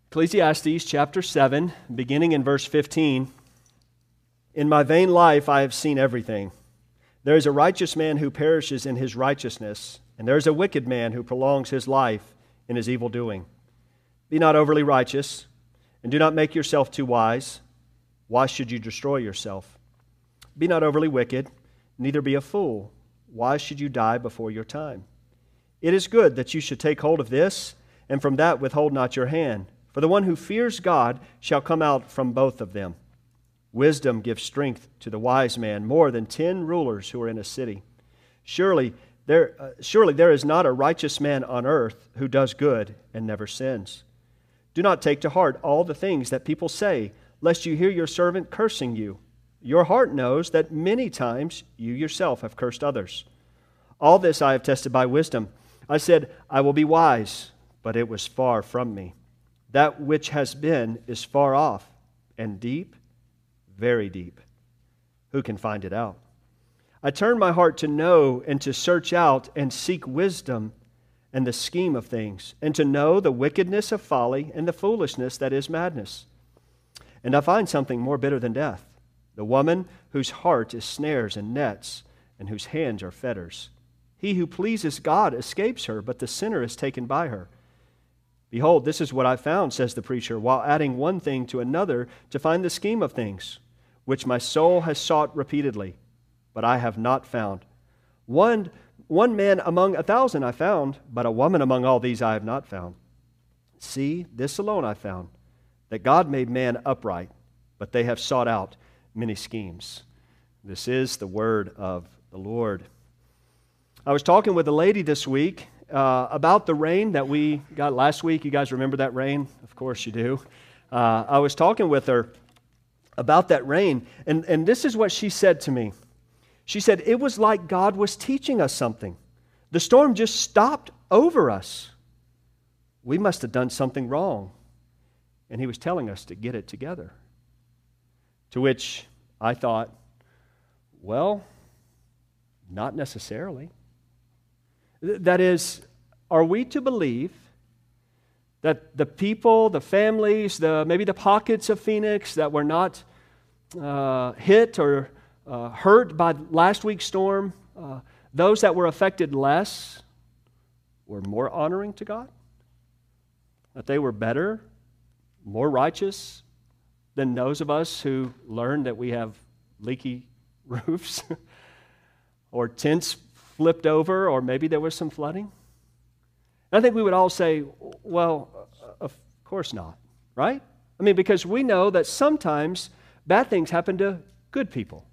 Ecclesiastes chapter 7, beginning in verse 15. In my vain life I have seen everything. There is a righteous man who perishes in his righteousness, and there is a wicked man who prolongs his life in his evil doing. Be not overly righteous, and do not make yourself too wise. Why should you destroy yourself? Be not overly wicked, neither be a fool. Why should you die before your time? It is good that you should take hold of this, and from that withhold not your hand. For the one who fears God shall come out from both of them. Wisdom gives strength to the wise man more than 10 rulers who are in a city. Surely there is not a righteous man on earth who does good and never sins. Do not take to heart all the things that people say, lest you hear your servant cursing you. Your heart knows that many times you yourself have cursed others. All this I have tested by wisdom. I said, I will be wise, but it was far from me. That which has been is far off, and deep, very deep. Who can find it out? I turned my heart to know and to search out and seek wisdom and the scheme of things, and to know the wickedness of folly and the foolishness that is madness. And I find something more bitter than death, the woman whose heart is snares and nets, and whose hands are fetters. He who pleases God escapes her, but the sinner is taken by her. Behold, this is what I found, says the preacher, while adding one thing to another to find the scheme of things, which my soul has sought repeatedly, but I have not found. One man among 1,000 I found, but a woman among all these I have not found. See, this alone I found, that God made man upright, but they have sought out many schemes. This is the word of the Lord. I was talking with a lady this week about the rain that we got last week. You guys remember that rain? Of course you do. I was talking with her about that rain, and this is what she said to me. She said, it was like God was teaching us something. The storm just stopped over us. We must have done something wrong. And He was telling us to get it together. To which I thought, well, not necessarily. That is, are we to believe that the people, the families, maybe the pockets of Phoenix that were not hit or hurt by last week's storm, those that were affected less were more honoring to God? That they were better, more righteous than those of us who learned that we have leaky roofs or tents flipped over, or maybe there was some flooding? And I think we would all say, well, of course not, right? I mean, because we know that sometimes bad things happen to good people.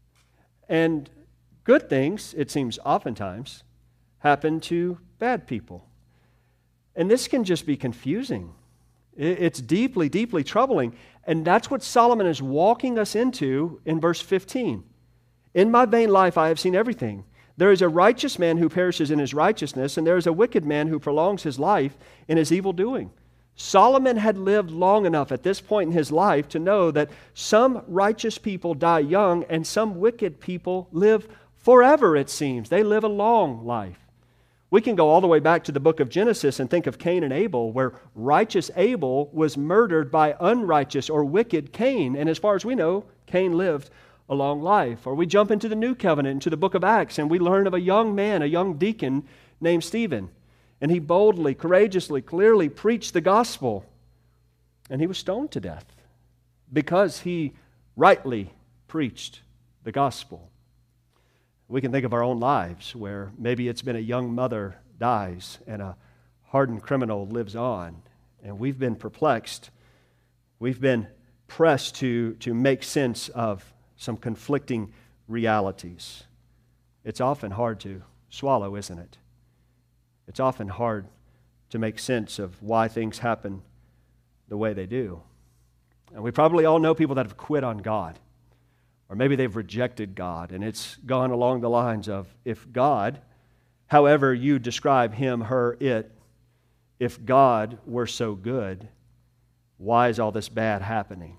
And good things, it seems oftentimes, happen to bad people. And this can just be confusing. It's deeply, deeply troubling. And that's what Solomon is walking us into in verse 15. In my vain life I have seen everything. There is a righteous man who perishes in his righteousness, and there is a wicked man who prolongs his life in his evil doing. Solomon had lived long enough at this point in his life to know that some righteous people die young and some wicked people live forever, it seems. They live a long life. We can go all the way back to the book of Genesis and think of Cain and Abel, where righteous Abel was murdered by unrighteous or wicked Cain. And as far as we know, Cain lived a long life. Or we jump into the New Covenant, into the book of Acts, and we learn of a young man, a young deacon named Stephen. And he boldly, courageously, clearly preached the gospel. And he was stoned to death because he rightly preached the gospel. We can think of our own lives where maybe it's been a young mother dies and a hardened criminal lives on. And we've been perplexed. We've been pressed to make sense of some conflicting realities. It's often hard to swallow, isn't it? It's often hard to make sense of why things happen the way they do. And we probably all know people that have quit on God. Or maybe they've rejected God, and it's gone along the lines of, if God, however you describe him, her, it, if God were so good, why is all this bad happening?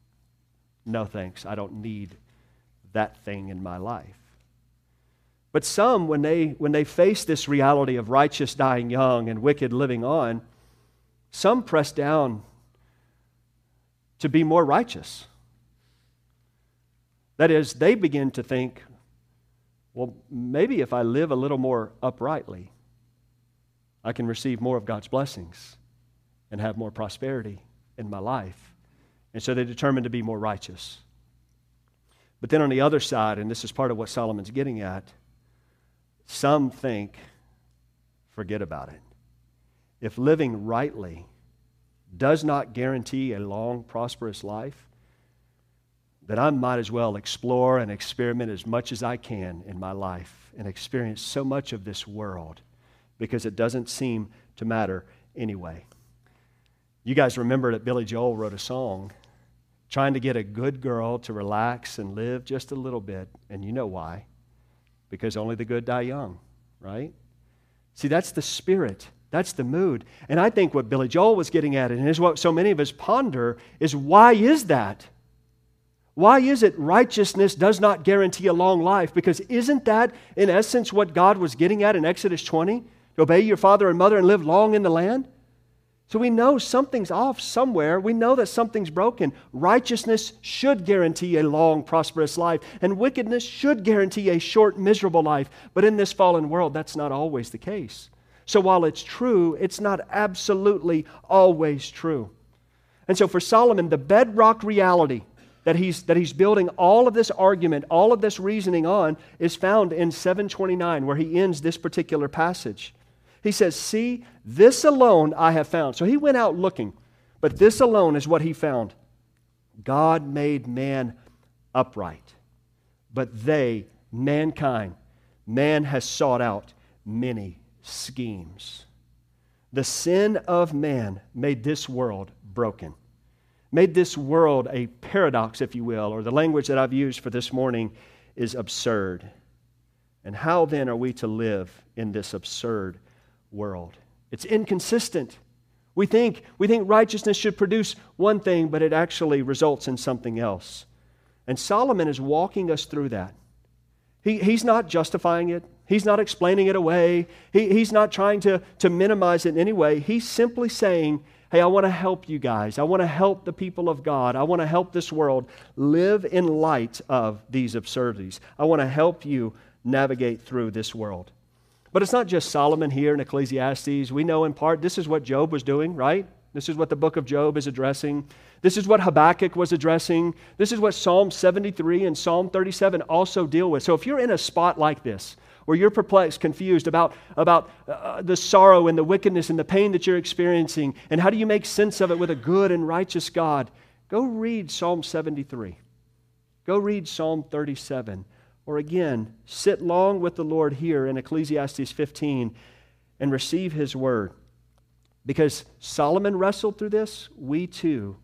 No thanks, I don't need that thing in my life. But some, when they face this reality of righteous dying young and wicked living on, some press down to be more righteous. That is, they begin to think, well, maybe if I live a little more uprightly, I can receive more of God's blessings and have more prosperity in my life. And so they determine to be more righteous. But then on the other side, and this is part of what Solomon's getting at, some think, forget about it. If living rightly does not guarantee a long, prosperous life, then I might as well explore and experiment as much as I can in my life and experience so much of this world because it doesn't seem to matter anyway. You guys remember that Billy Joel wrote a song trying to get a good girl to relax and live just a little bit, and you know why. Because only the good die young, right? See, that's the spirit. That's the mood. And I think what Billy Joel was getting at, and is what so many of us ponder, is why is that? Why is it righteousness does not guarantee a long life? Because isn't that, in essence, what God was getting at in Exodus 20? To obey your father and mother and live long in the land? So we know something's off somewhere. We know that something's broken. Righteousness should guarantee a long, prosperous life, and wickedness should guarantee a short, miserable life. But in this fallen world, that's not always the case. So while it's true, it's not absolutely always true. And so for Solomon, the bedrock reality that he's building all of this argument, all of this reasoning on, is found in 729, where he ends this particular passage. He says, see, this alone I have found. So he went out looking, but this alone is what he found. God made man upright, but they, mankind, man has sought out many schemes. The sin of man made this world broken, made this world a paradox, if you will, or the language that I've used for this morning is absurd. And how then are we to live in this absurd world? It's inconsistent. We think righteousness should produce one thing, but it actually results in something else. And Solomon is walking us through that. He's not justifying it. He's not explaining it away. He's not trying to minimize it in any way. He's simply saying, hey, I want to help you guys. I want to help the people of God. I want to help this world live in light of these absurdities. I want to help you navigate through this world. But it's not just Solomon here in Ecclesiastes. We know in part this is what Job was doing, right? This is what the book of Job is addressing. This is what Habakkuk was addressing. This is what Psalm 73 and Psalm 37 also deal with. So if you're in a spot like this, where you're perplexed, confused about the sorrow and the wickedness and the pain that you're experiencing, and how do you make sense of it with a good and righteous God, go read Psalm 73. Go read Psalm 37. Or again, sit long with the Lord here in Ecclesiastes 15 and receive His word. Because Solomon wrestled through this, we too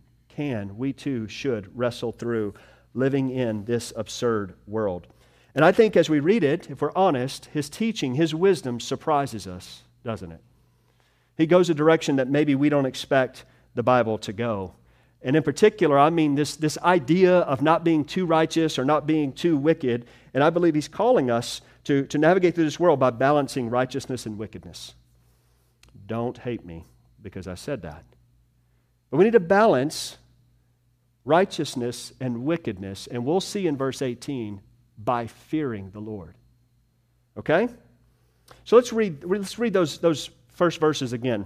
should wrestle through living in this absurd world. And I think as we read it, if we're honest, his teaching, his wisdom surprises us, doesn't it? He goes a direction that maybe we don't expect the Bible to go. And in particular, I mean this idea of not being too righteous or not being too wicked. And I believe he's calling us to navigate through this world by balancing righteousness and wickedness. Don't hate me because I said that. But we need to balance righteousness and wickedness. And we'll see in verse 18, by fearing the Lord. Okay? So let's read those first verses again.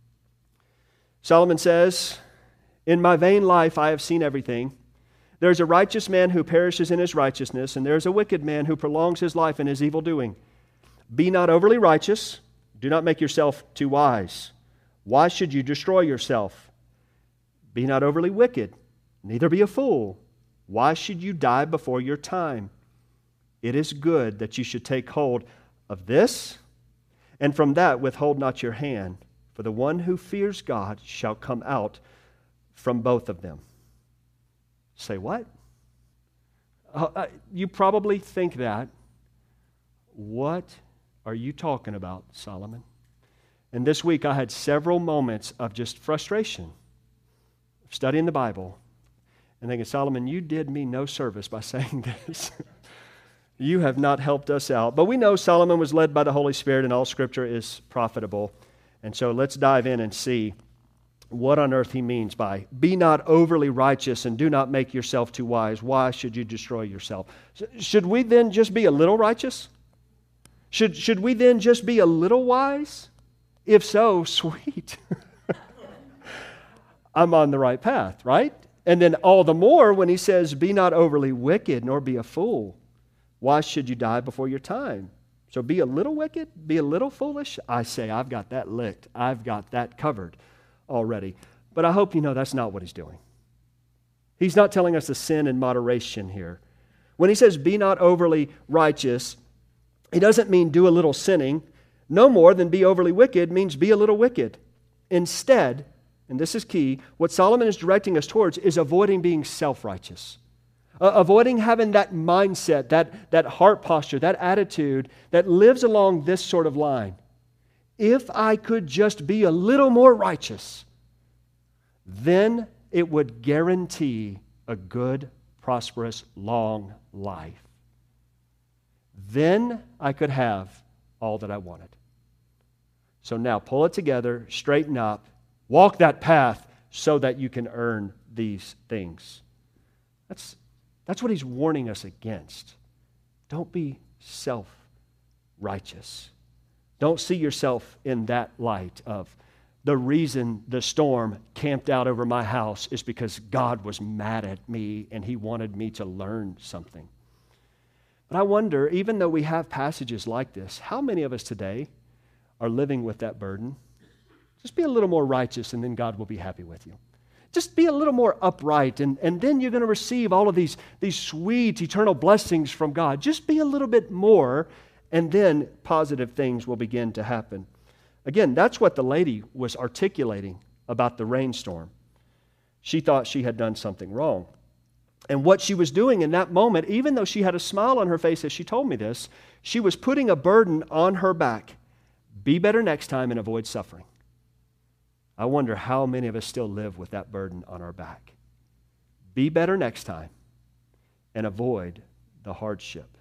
Solomon says, in my vain life I have seen everything. There is a righteous man who perishes in his righteousness, and there is a wicked man who prolongs his life in his evil doing. Be not overly righteous. Do not make yourself too wise. Why should you destroy yourself? Be not overly wicked. Neither be a fool. Why should you die before your time? It is good that you should take hold of this, and from that withhold not your hand. For the one who fears God shall come out from both of them. Say what? You probably think that. What are you talking about, Solomon? And this week I had several moments of just frustration, studying the Bible, and thinking, Solomon, you did me no service by saying this. You have not helped us out. But we know Solomon was led by the Holy Spirit and all Scripture is profitable. And so let's dive in and see what on earth he means by be not overly righteous and do not make yourself too wise. Why should you destroy yourself? Should we then just be a little righteous? Should we then just be a little wise? If so, sweet. I'm on the right path, right? And then all the more when he says, be not overly wicked nor be a fool. Why should you die before your time? So be a little wicked, be a little foolish. I say, I've got that licked. I've got that covered already. But I hope you know that's not what he's doing. He's not telling us to sin in moderation here. When he says be not overly righteous, he doesn't mean do a little sinning. No more than be overly wicked means be a little wicked. Instead, and this is key, what Solomon is directing us towards is avoiding being self-righteous. Avoiding having that mindset, that heart posture, that attitude that lives along this sort of line. If I could just be a little more righteous, then it would guarantee a good, prosperous, long life. Then I could have all that I wanted. So now pull it together, straighten up, walk that path so that you can earn these things. That's what he's warning us against. Don't be self-righteous. Don't see yourself in that light of the reason the storm camped out over my house is because God was mad at me and he wanted me to learn something. But I wonder, even though we have passages like this, how many of us today are living with that burden? Just be a little more righteous and then God will be happy with you. Just be a little more upright and then you're going to receive all of these sweet eternal blessings from God. Just be a little bit more and then positive things will begin to happen. Again, that's what the lady was articulating about the rainstorm. She thought she had done something wrong. And what she was doing in that moment, even though she had a smile on her face as she told me this, she was putting a burden on her back. Be better next time and avoid suffering. I wonder how many of us still live with that burden on our back. Be better next time and avoid the hardship.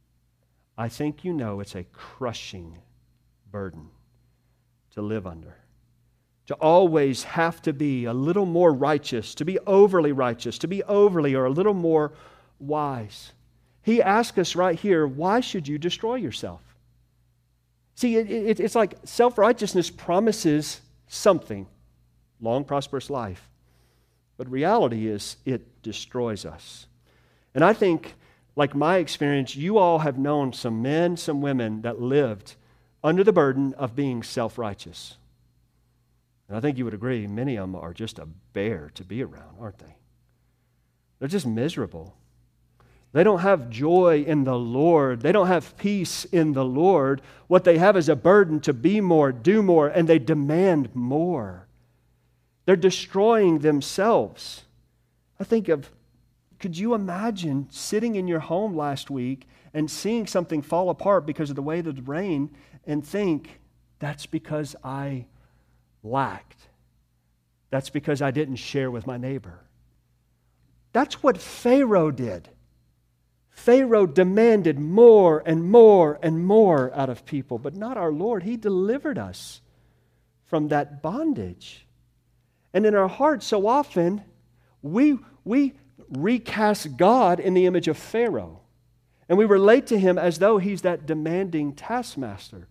I think you know it's a crushing burden to live under. To always have to be a little more righteous, to be overly righteous, to be overly or a little more wise. He asks us right here, why should you destroy yourself? See, it's like self-righteousness promises something, long, prosperous life. But reality is it destroys us. And I think, like my experience, you all have known some men, some women that lived under the burden of being self-righteous. And I think you would agree, many of them are just a bear to be around, aren't they? They're just miserable. They don't have joy in the Lord. They don't have peace in the Lord. What they have is a burden to be more, do more, and they demand more. They're destroying themselves. I think of, could you imagine sitting in your home last week and seeing something fall apart because of the way of the rain and think, that's because I lacked. That's because I didn't share with my neighbor. That's what Pharaoh did. Pharaoh demanded more and more and more out of people, but not our Lord. He delivered us from that bondage. And in our hearts, so often, we recast God in the image of Pharaoh. And we relate to him as though he's that demanding taskmaster.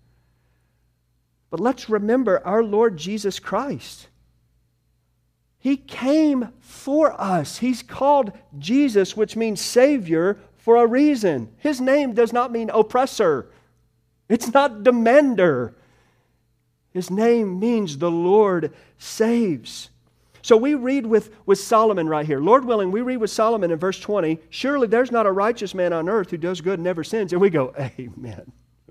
But let's remember our Lord Jesus Christ. He came for us. He's called Jesus, which means Savior, for a reason. His name does not mean oppressor. It's not demander. His name means the Lord saves. So we read with Solomon right here. Lord willing, we read with Solomon in verse 20, surely there's not a righteous man on earth who does good and never sins. And we go, amen.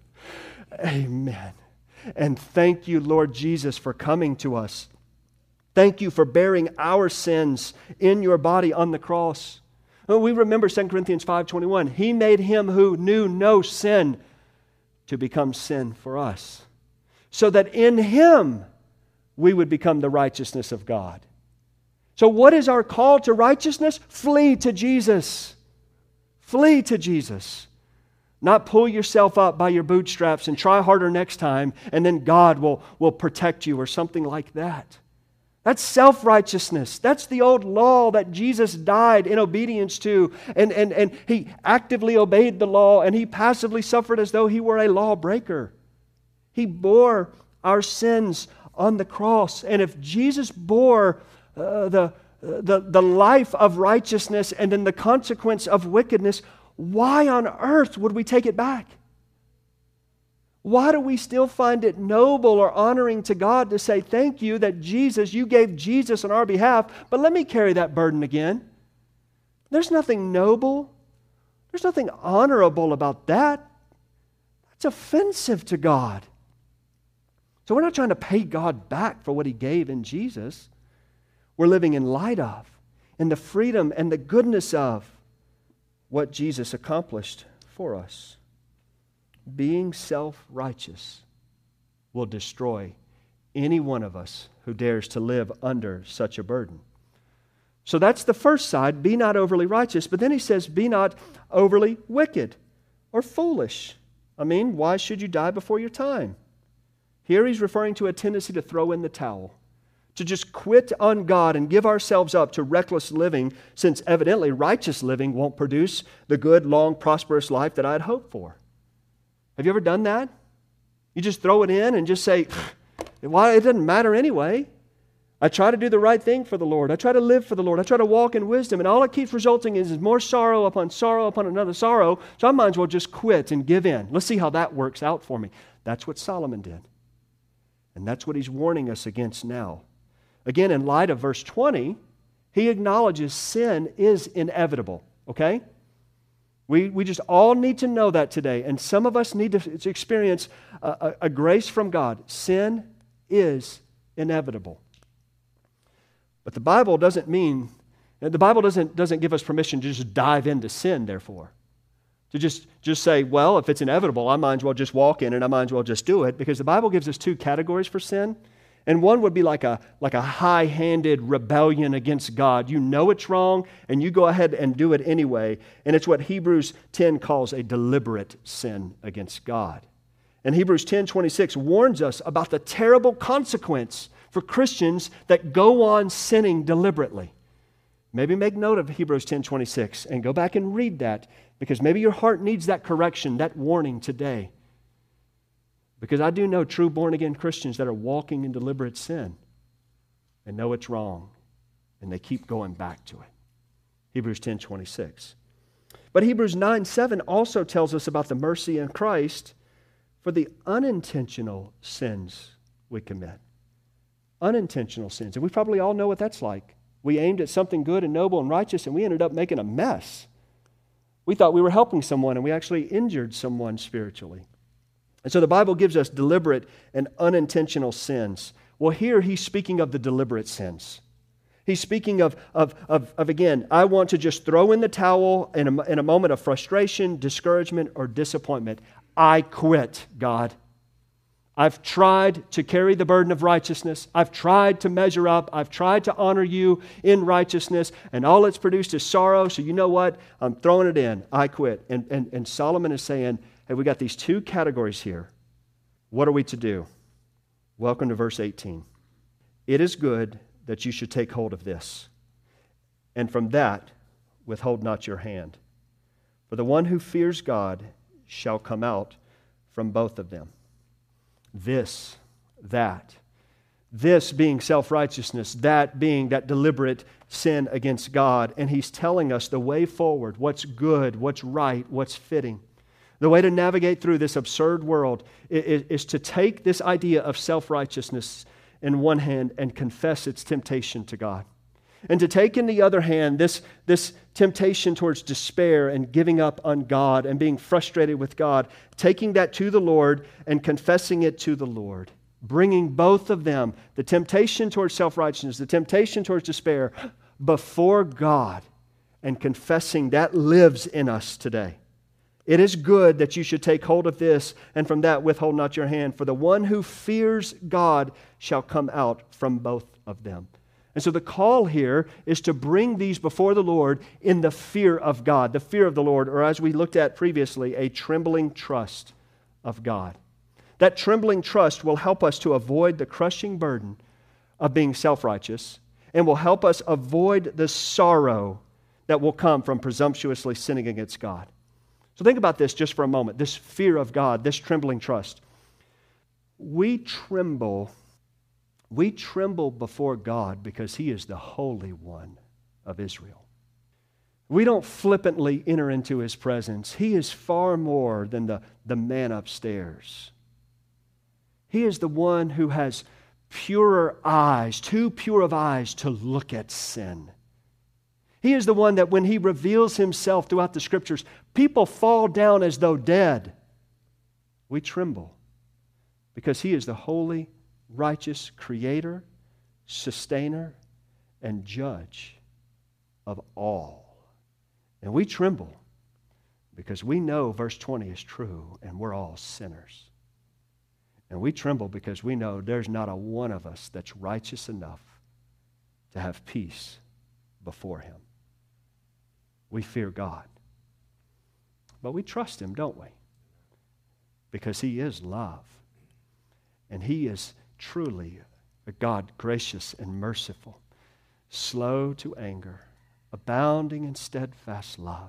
Amen. And thank you, Lord Jesus, for coming to us. Thank you for bearing our sins in your body on the cross. We remember 2 Corinthians 5:21. He made him who knew no sin to become sin for us, so that in him we would become the righteousness of God. So what is our call to righteousness? Flee to Jesus. Flee to Jesus. Not pull yourself up by your bootstraps and try harder next time, and then God will protect you or something like that. That's self-righteousness. That's the old law that Jesus died in obedience to. And He actively obeyed the law, and He passively suffered as though He were a lawbreaker. He bore our sins on the cross. And if Jesus bore the life of righteousness and then the consequence of wickedness, why on earth would we take it back? Why do we still find it noble or honoring to God to say, thank you that Jesus, you gave Jesus on our behalf, but let me carry that burden again? There's nothing noble. There's nothing honorable about that. That's offensive to God. So we're not trying to pay God back for what He gave in Jesus. We're living in light of, in the freedom and the goodness of what Jesus accomplished for us. Being self-righteous will destroy any one of us who dares to live under such a burden. So that's the first side, be not overly righteous. But then he says, be not overly wicked or foolish. I mean, why should you die before your time? Here he's referring to a tendency to throw in the towel, to just quit on God and give ourselves up to reckless living, since evidently righteous living won't produce the good, long, prosperous life that I'd hoped for. Have you ever done that? You just throw it in and just say, well, it doesn't matter anyway. I try to do the right thing for the Lord. I try to live for the Lord. I try to walk in wisdom. And all it keeps resulting is more sorrow upon another sorrow. So I might as well just quit and give in. Let's see how that works out for me. That's what Solomon did. And that's what he's warning us against now. Again, in light of verse 20, he acknowledges sin is inevitable. Okay? We just all need to know that today. And some of us need to experience a grace from God. Sin is inevitable. But the Bible doesn't give us permission to just dive into sin, therefore. To just say, well, if it's inevitable, I might as well just walk in and I might as well just do it. Because the Bible gives us two categories for sin. And one would be like a high-handed rebellion against God. You know it's wrong, and you go ahead and do it anyway. And it's what Hebrews 10 calls a deliberate sin against God. And Hebrews 10:26 warns us about the terrible consequence for Christians that go on sinning deliberately. Maybe make note of Hebrews 10:26 and go back and read that, because maybe your heart needs that correction, that warning today. Because I do know true born-again Christians that are walking in deliberate sin and know it's wrong, and they keep going back to it. Hebrews 10:26. But Hebrews 9:7 also tells us about the mercy in Christ for the unintentional sins we commit. Unintentional sins. And we probably all know what that's like. We aimed at something good and noble and righteous, and we ended up making a mess. We thought we were helping someone, and we actually injured someone spiritually. And so the Bible gives us deliberate and unintentional sins. Well, here he's speaking of the deliberate sins. He's speaking of again, I want to just throw in the towel in a moment of frustration, discouragement, or disappointment. I quit, God. I've tried to carry the burden of righteousness. I've tried to measure up. I've tried to honor you in righteousness, and all it's produced is sorrow. So you know what? I'm throwing it in. I quit. And Solomon is saying, hey, we got these two categories here. What are we to do? Welcome to verse 18. It is good that you should take hold of this, and from that withhold not your hand. For the one who fears God shall come out from both of them. This being self-righteousness, that being that deliberate sin against God. And he's telling us the way forward, what's good, what's right, what's fitting. The way to navigate through this absurd world is to take this idea of self-righteousness in one hand and confess its temptation to God. And to take in the other hand this temptation towards despair and giving up on God and being frustrated with God, taking that to the Lord and confessing it to the Lord. Bringing both of them, the temptation towards self-righteousness, the temptation towards despair, before God and confessing that lives in us today. It is good that you should take hold of this, and from that withhold not your hand. For the one who fears God shall come out from both of them. And so the call here is to bring these before the Lord in the fear of God, the fear of the Lord, or as we looked at previously, a trembling trust of God. That trembling trust will help us to avoid the crushing burden of being self-righteous and will help us avoid the sorrow that will come from presumptuously sinning against God. So think about this just for a moment, this fear of God, this trembling trust. We tremble before God because He is the Holy One of Israel. We don't flippantly enter into His presence. He is far more than the man upstairs. He is the one who has purer eyes, too pure of eyes to look at sin. He is the one that when He reveals Himself throughout the Scriptures, people fall down as though dead. We tremble because He is the holy, righteous Creator, Sustainer, and Judge of all. And we tremble because we know verse 20 is true and we're all sinners. And we tremble because we know there's not a one of us that's righteous enough to have peace before Him. We fear God. But we trust Him, don't we? Because He is love. And He is truly a God gracious and merciful, slow to anger, abounding in steadfast love.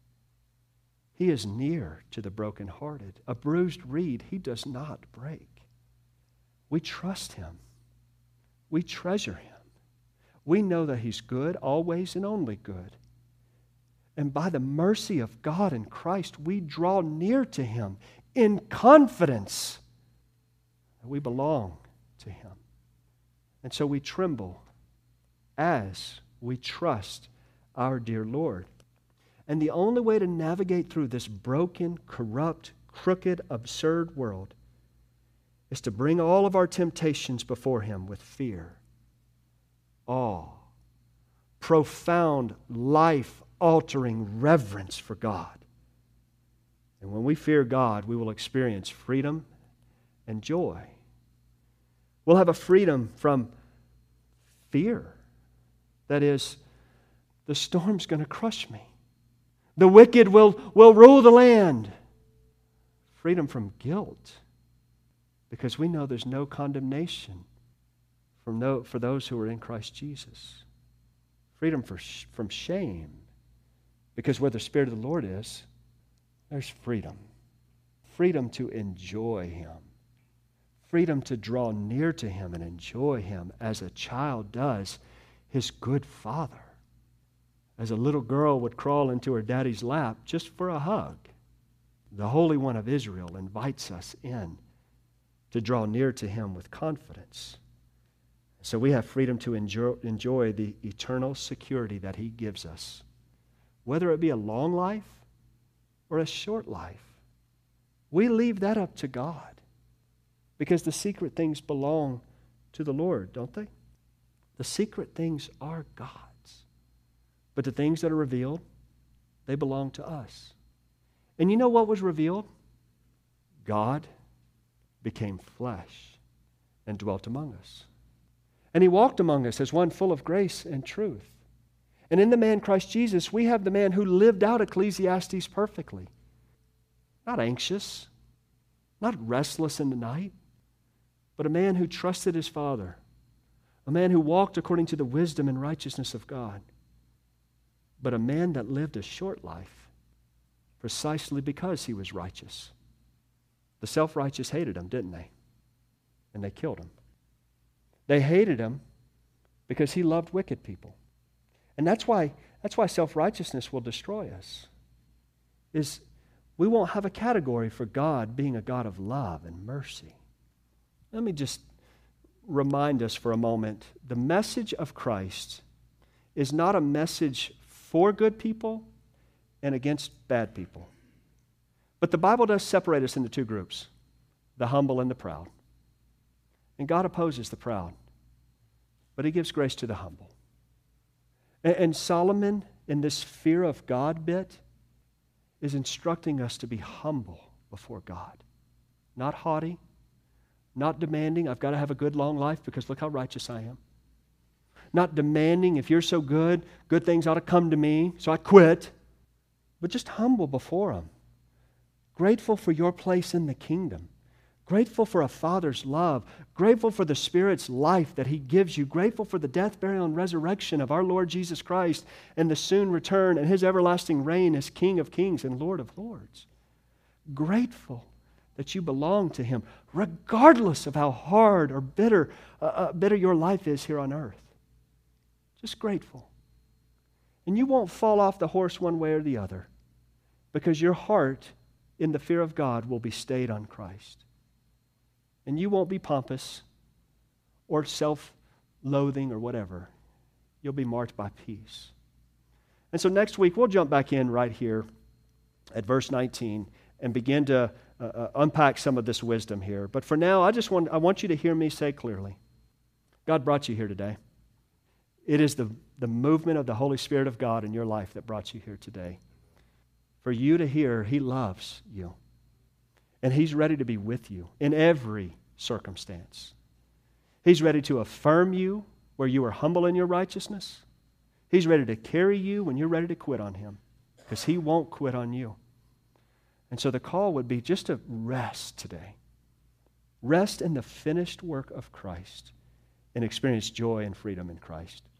He is near to the brokenhearted. A bruised reed He does not break. We trust Him. We treasure Him. We know that He's good, always and only good. And by the mercy of God in Christ, we draw near to Him in confidence that we belong to Him. And so we tremble as we trust our dear Lord. And the only way to navigate through this broken, corrupt, crooked, absurd world is to bring all of our temptations before Him with fear, awe, profound, life-altering reverence for God. And when we fear God, we will experience freedom and joy. We'll have a freedom from fear. That is, the storm's going to crush me. The wicked will rule the land. Freedom from guilt, because we know there's no condemnation for those who are in Christ Jesus. Freedom from shame, because where the Spirit of the Lord is, there's freedom. Freedom to enjoy Him. Freedom to draw near to Him and enjoy Him as a child does his good father. As a little girl would crawl into her daddy's lap just for a hug. The Holy One of Israel invites us in to draw near to Him with confidence. So we have freedom to enjoy the eternal security that He gives us, whether it be a long life or a short life. We leave that up to God because the secret things belong to the Lord, don't they? The secret things are God's. But the things that are revealed, they belong to us. And you know what was revealed? God became flesh and dwelt among us. And He walked among us as one full of grace and truth. And in the man Christ Jesus, we have the man who lived out Ecclesiastes perfectly. Not anxious, not restless in the night, but a man who trusted his Father, a man who walked according to the wisdom and righteousness of God, but a man that lived a short life precisely because he was righteous. The self-righteous hated him, didn't they? And they killed him. They hated him because he loved wicked people. And that's why self-righteousness will destroy us. Is we won't have a category for God being a God of love and mercy. Let me just remind us for a moment, the message of Christ is not a message for good people and against bad people. But the Bible does separate us into two groups, the humble and the proud. And God opposes the proud, but He gives grace to the humble. And Solomon, in this fear of God bit, is instructing us to be humble before God. Not haughty, not demanding, I've got to have a good long life because look how righteous I am. Not demanding, if you're so good, good things ought to come to me, so I quit. But just humble before Him. Grateful for your place in the kingdom. Grateful for a Father's love. Grateful for the Spirit's life that He gives you. Grateful for the death, burial, and resurrection of our Lord Jesus Christ and the soon return and His everlasting reign as King of kings and Lord of lords. Grateful that you belong to Him, regardless of how hard or bitter your life is here on earth. Just grateful. And you won't fall off the horse one way or the other, because your heart in the fear of God will be stayed on Christ. And you won't be pompous or self-loathing or whatever. You'll be marked by peace. And so next week, we'll jump back in right here at verse 19 and begin to unpack some of this wisdom here. But for now, I want you to hear me say clearly, God brought you here today. It is the movement of the Holy Spirit of God in your life that brought you here today. For you to hear He loves you. And He's ready to be with you in every circumstance. He's ready to affirm you where you are humble in your righteousness. He's ready to carry you when you're ready to quit on Him, because He won't quit on you. And so the call would be just to rest today. Rest in the finished work of Christ and experience joy and freedom in Christ.